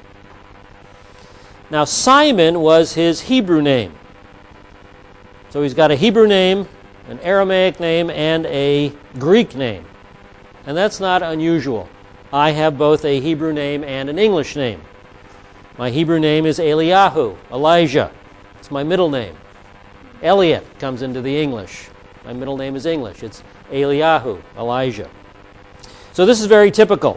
Now, Simon was his Hebrew name. So he's got a Hebrew name, an Aramaic name, and a Greek name. And that's not unusual. I have both a Hebrew name and an English name. My Hebrew name is Eliyahu, Elijah. It's my middle name. Elliot comes into the English. My middle name is English. It's Eliyahu, Elijah. So this is very typical.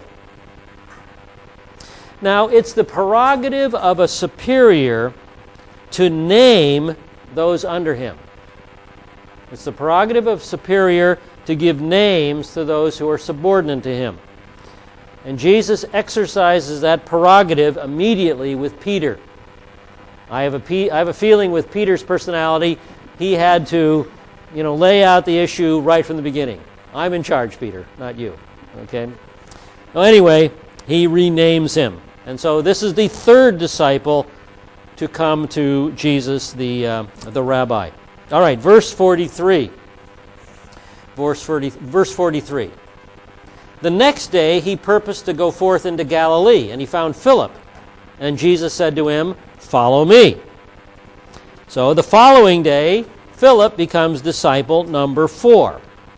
Now, it's the prerogative of a superior to name those under him. It's the prerogative of superior to give names to those who are subordinate to him. And Jesus exercises that prerogative immediately with Peter. I have a feeling with Peter's personality, he had to, lay out the issue right from the beginning. I'm in charge, Peter, not you. Okay? Well, anyway, he renames him. And so this is the third disciple to come to Jesus, the rabbi. All right, verse 43. Verse 43. The next day he purposed to go forth into Galilee, and he found Philip. And Jesus said to him, "Follow me." So the following day, Philip becomes disciple number 4.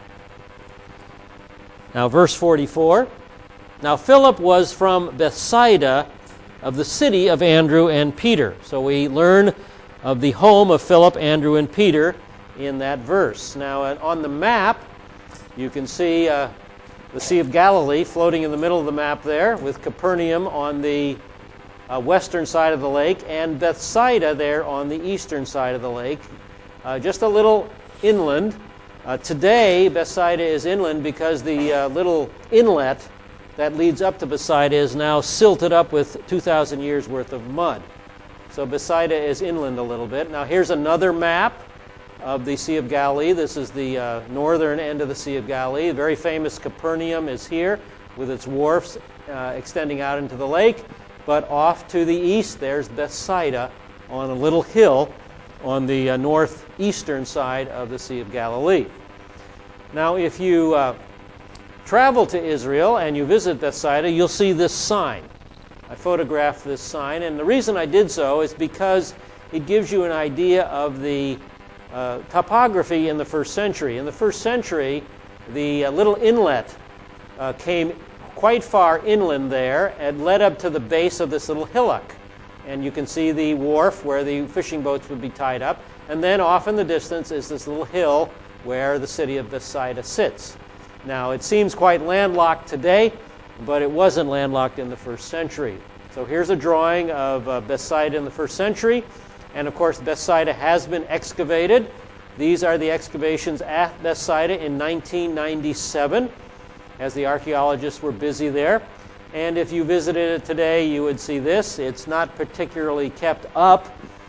Now, verse 44. Now, Philip was from Bethsaida, of the city of Andrew and Peter. So we learn of the home of Philip, Andrew, and Peter in that verse. Now, on the map, you can see the Sea of Galilee floating in the middle of the map there, with Capernaum on the western side of the lake, and Bethsaida there on the eastern side of the lake, just a little inland. Today, Bethsaida is inland because the little inlet that leads up to Bethsaida is now silted up with 2,000 years worth of mud. So Bethsaida is inland a little bit. Now here's another map of the Sea of Galilee. This is the northern end of the Sea of Galilee. The very famous Capernaum is here with its wharfs extending out into the lake. But off to the east, there's Bethsaida on a little hill on the northeastern side of the Sea of Galilee. Now, if you travel to Israel and you visit Bethsaida, you'll see this sign. I photographed this sign, and the reason I did so is because it gives you an idea of the topography in the first century. In the first century, the little inlet came quite far inland there and led up to the base of this little hillock. And you can see the wharf where the fishing boats would be tied up. And then off in the distance is this little hill where the city of Bethsaida sits. Now, it seems quite landlocked today, but it wasn't landlocked in the first century. So here's a drawing of Bethsaida in the first century. And of course, Bethsaida has been excavated. These are the excavations at Bethsaida in 1997, as the archaeologists were busy there. And if you visited it today, you would see this. It's not particularly kept up.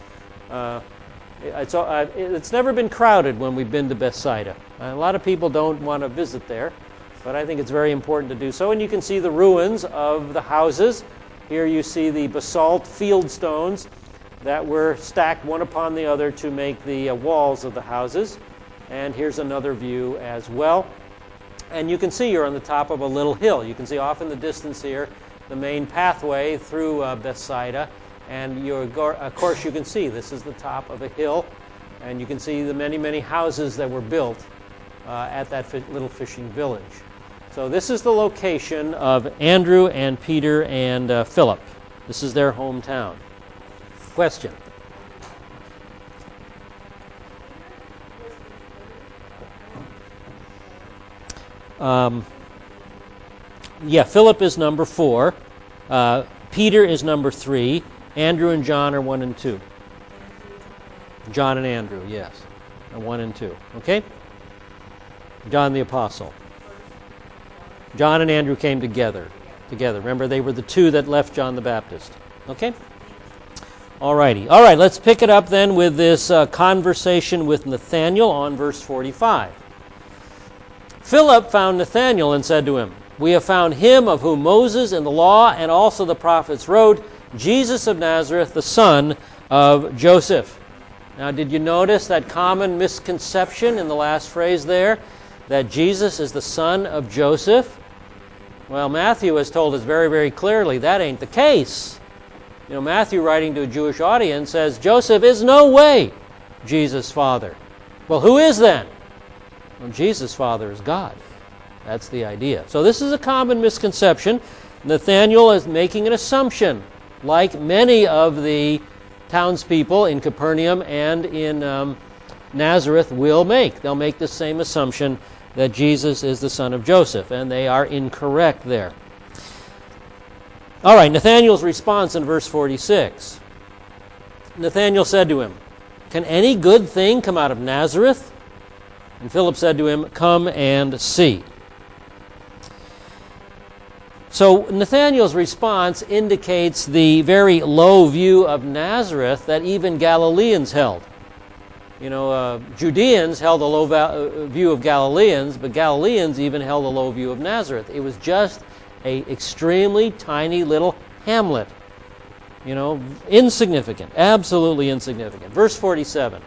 It's never been crowded when we've been to Bethsaida. A lot of people don't want to visit there, but I think it's very important to do so. And you can see the ruins of the houses. Here you see the basalt field stones that were stacked one upon the other to make the walls of the houses. And here's another view as well. And you can see you're on the top of a little hill. You can see off in the distance here the main pathway through Bethsaida. And of course you can see this is the top of a hill. And you can see the many, many houses that were built at that little fishing village. So this is the location of Andrew and Peter and Philip. This is their hometown. Question? Philip is number 4. Peter is number 3. Andrew and John are 1 and 2. John and Andrew, yes. 1 and 2. Okay? John the Apostle. John and Andrew came together. Remember, they were the 2 that left John the Baptist. Okay? Alrighty. All right, let's pick it up then with this conversation with Nathanael on verse 45. Philip found Nathanael and said to him, "We have found him of whom Moses in the law and also the prophets wrote, Jesus of Nazareth, the son of Joseph." Now, did you notice that common misconception in the last phrase there, that Jesus is the son of Joseph? Well, Matthew has told us very, very clearly that ain't the case. You know, Matthew, writing to a Jewish audience, says Joseph is no way Jesus' father. Well, who is then? Well, Jesus' father is God. That's the idea. So this is a common misconception. Nathanael is making an assumption, like many of the townspeople in Capernaum and in Nazareth will make. They'll make the same assumption that Jesus is the son of Joseph, and they are incorrect there. All right, Nathanael's response in verse 46. Nathanael said to him, "Can any good thing come out of Nazareth?" And Philip said to him, "Come and see." So Nathanael's response indicates the very low view of Nazareth that even Galileans held. You know, Judeans held a low view of Galileans, but Galileans even held a low view of Nazareth. It was just an extremely tiny little hamlet. You know, insignificant, absolutely insignificant. Verse 47.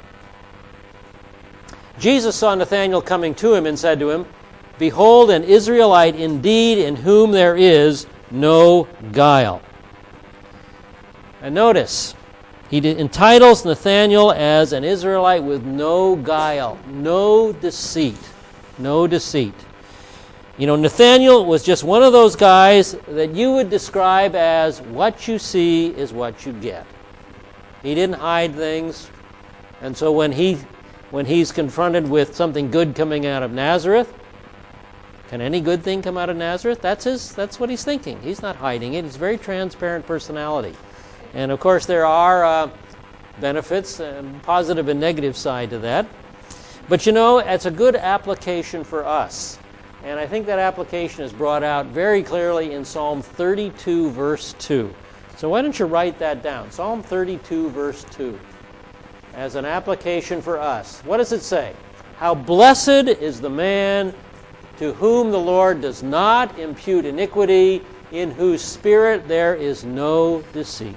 Jesus saw Nathanael coming to him and said to him, "Behold, an Israelite indeed, in whom there is no guile." And notice, he entitles Nathanael as an Israelite with no guile, no deceit, no deceit. You know, Nathanael was just one of those guys that you would describe as what you see is what you get. He didn't hide things, and so when he's confronted with something good coming out of Nazareth, can any good thing come out of Nazareth? That's what he's thinking. He's not hiding it. He's a very transparent personality. And of course there are benefits, positive and negative side to that. But you know, it's a good application for us. And I think that application is brought out very clearly in Psalm 32, verse 2. So why don't you write that down? Psalm 32, verse 2. As an application for us. What does it say? How blessed is the man to whom the Lord does not impute iniquity, in whose spirit there is no deceit.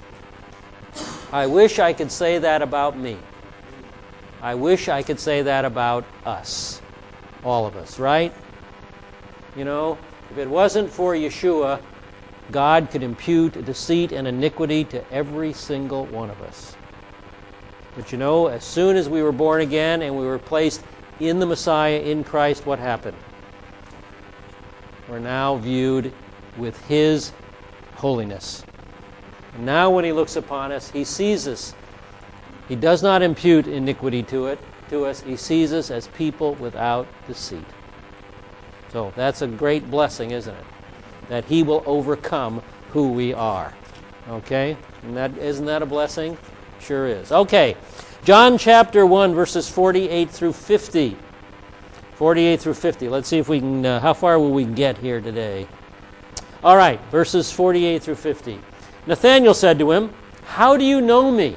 I wish I could say that about me. I wish I could say that about us. All of us, right? You know, if it wasn't for Yeshua, God could impute deceit and iniquity to every single one of us. But you know, as soon as we were born again and we were placed in the Messiah, in Christ, what happened? We're now viewed with His holiness. And now when He looks upon us, He sees us. He does not impute iniquity to us. He sees us as people without deceit. So that's a great blessing, isn't it? That He will overcome who we are. Okay? And isn't that a blessing? Sure is. Okay. John chapter 1, verses 48 through 50. 48 through 50. Let's see if we can, how far will we get here today? All right, verses 48 through 50. Nathanael said to him, "How do you know me?"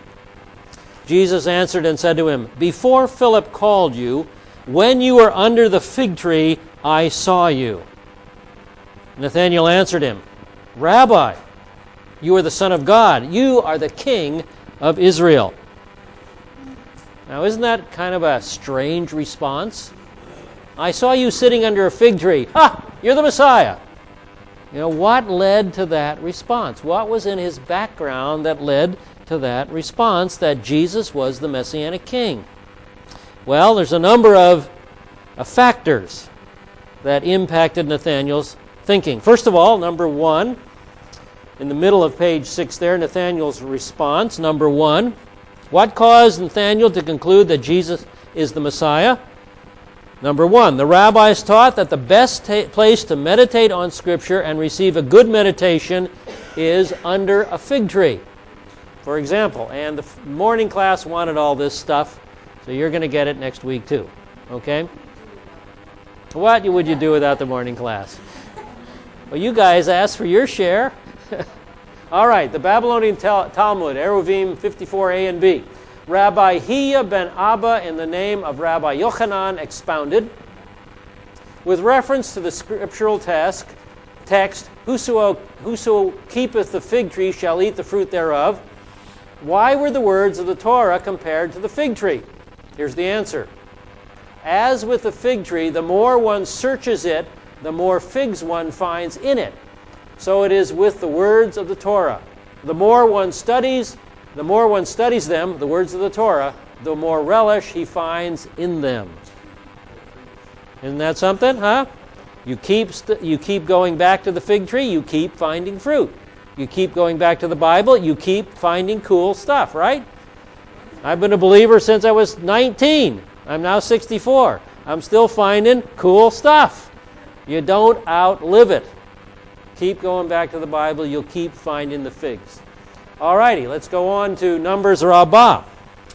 Jesus answered and said to him, "Before Philip called you, when you were under the fig tree, I saw you." Nathanael answered him, "Rabbi, you are the Son of God. You are the King of Israel." Now, isn't that kind of a strange response? I saw you sitting under a fig tree. Ha! You're the Messiah. You know, what led to that response? What was in his background that led to that response that Jesus was the Messianic King? Well, there's a number of factors that impacted Nathanael's thinking. First of all, number one, in the middle of page 6 there, Nathanael's response, number one, what caused Nathanael to conclude that Jesus is the Messiah? Number one, the rabbis taught that the best place to meditate on Scripture and receive a good meditation is under a fig tree, for example. And the morning class wanted all this stuff, so you're going to get it next week too. Okay? What would you do without the morning class? Well, you guys asked for your share. All right, the Babylonian Talmud, Eruvin 54a and b. Rabbi Hiya ben Abba, in the name of Rabbi Yochanan, expounded, with reference to the scriptural text, whoso keepeth the fig tree shall eat the fruit thereof. Why were the words of the Torah compared to the fig tree? Here's the answer. As with the fig tree, the more one searches it, the more figs one finds in it. So it is with the words of the Torah. The more one studies them, the words of the Torah, the more relish he finds in them. Isn't that something, huh? You keep going back to the fig tree, you keep finding fruit. You keep going back to the Bible, you keep finding cool stuff, right? I've been a believer since I was 19. I'm now 64. I'm still finding cool stuff. You don't outlive it. Keep going back to the Bible, you'll keep finding the figs. All righty, let's go on to Numbers Rabbah,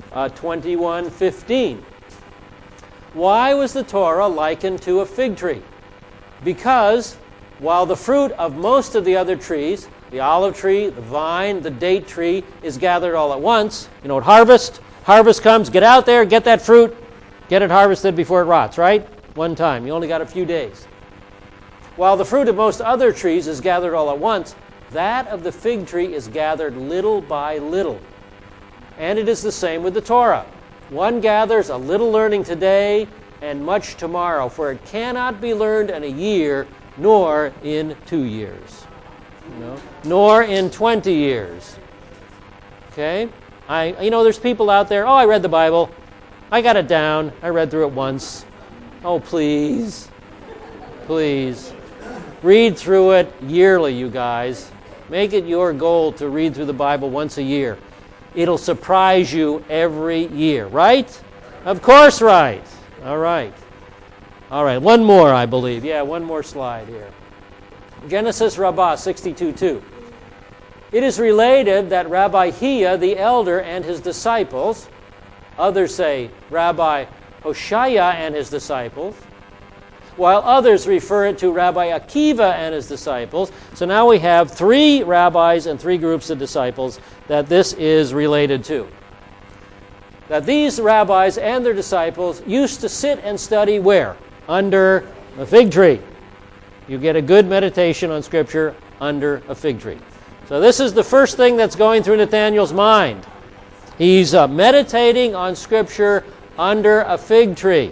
21:15. Why was the Torah likened to a fig tree? Because while the fruit of most of the other trees, the olive tree, the vine, the date tree, is gathered all at once, you know, at harvest comes, get out there, get that fruit, get it harvested before it rots, right? One time, you only got a few days. While the fruit of most other trees is gathered all at once, that of the fig tree is gathered little by little. And it is the same with the Torah. One gathers a little learning today and much tomorrow, for it cannot be learned in a year, nor in 2 years, nor in 20 years. Okay? There's people out there, I read the Bible. I got it down. I read through it once. Oh, please. Please. Read through it yearly, you guys. Make it your goal to read through the Bible once a year. It'll surprise you every year, right? Of course, right. All right. All right, one more, I believe. Yeah, one more slide here. Genesis Rabbah 62:2. It is related that Rabbi Hiya, the elder, and his disciples, others say Rabbi Hoshaya and his disciples, while others refer it to Rabbi Akiva and his disciples. So now we have 3 rabbis and 3 groups of disciples that this is related to. That these rabbis and their disciples used to sit and study where? Under a fig tree. You get a good meditation on Scripture under a fig tree. So this is the first thing that's going through Nathanael's mind. He's meditating on Scripture under a fig tree.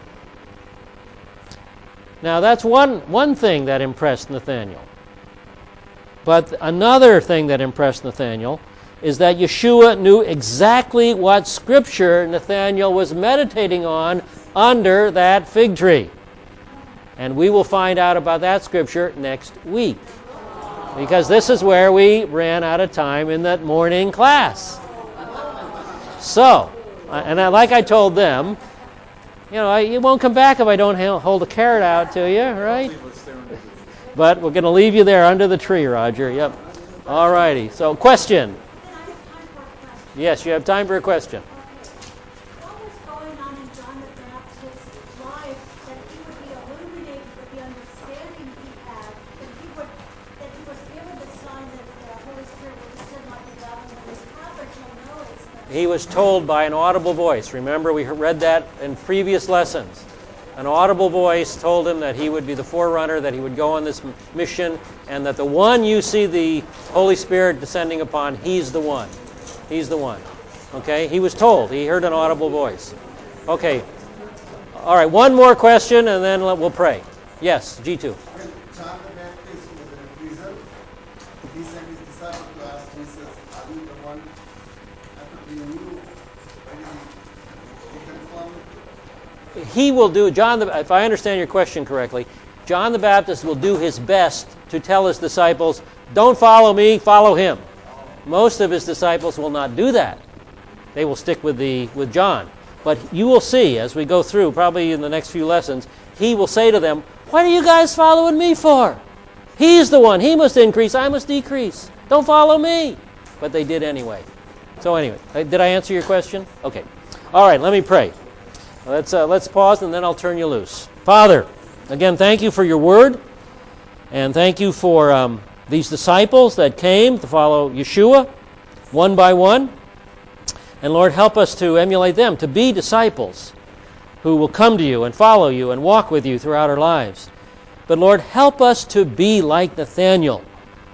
Now that's one thing that impressed Nathanael. But another thing that impressed Nathanael is that Yeshua knew exactly what Scripture Nathanael was meditating on under that fig tree. And we will find out about that Scripture next week. Because this is where we ran out of time in that morning class. So, like I told them, you won't come back if I don't hold a carrot out to you, right? But we're going to leave you there under the tree, Roger. Yep. All righty. So, question. Yes, you have time for a question. What was going on in John the Baptist's life that he would be illuminated with the understanding he had, that he was given the sign that the Holy Spirit will descend like a dove, and when this happens, he'll know it's the... He was told by an audible voice. Remember, we read that in previous lessons. An audible voice told him that he would be the forerunner, that he would go on this mission, and that the one you see the Holy Spirit descending upon, he's the one. He's the one. Okay? He was told. He heard an audible voice. Okay. All right, one more question, and then we'll pray. Yes, G2. When John the Baptist was in prison, he sent his disciples to ask Jesus, are you the one? After being knew, where did he come from? He will do, if I understand your question correctly, John the Baptist will do his best to tell his disciples, don't follow me, follow him. Most of his disciples will not do that. They will stick with John. But you will see as we go through, probably in the next few lessons, he will say to them, what are you guys following me for? He's the one. He must increase. I must decrease. Don't follow me. But they did anyway. So anyway, did I answer your question? Okay. All right, let me pray. Let's pause and then I'll turn you loose. Father, again, thank you for your word. And thank you for these disciples that came to follow Yeshua one by one. And Lord, help us to emulate them, to be disciples who will come to you and follow you and walk with you throughout our lives. But Lord, help us to be like Nathanael,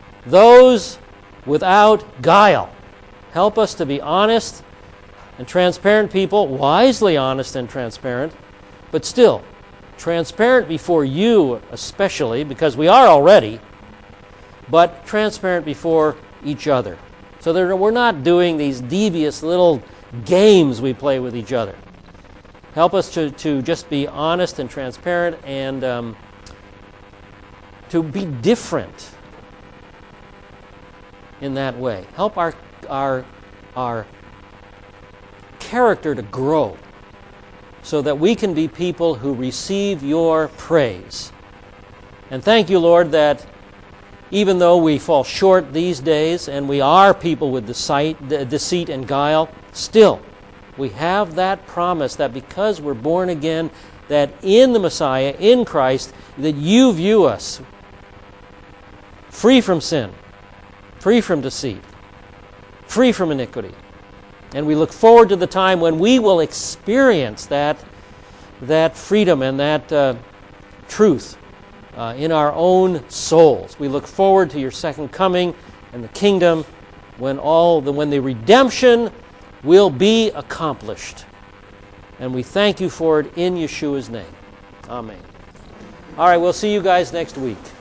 those without guile. Help us to be honest and transparent people, wisely honest and transparent, but still transparent before you especially, because we are already, but transparent before each other. So that we're not doing these devious little games we play with each other. Help us to just be honest and transparent and to be different in that way. Help our character to grow so that we can be people who receive your praise. And thank you, Lord, that even though we fall short these days and we are people with deceit and guile, still we have that promise that because we're born again, that in the Messiah, in Christ, that you view us free from sin, free from deceit, free from iniquity. And we look forward to the time when we will experience that freedom and that truth in our own souls. We look forward to your second coming and the kingdom when the redemption will be accomplished. And we thank you for it in Yeshua's name. Amen. All right, we'll see you guys next week.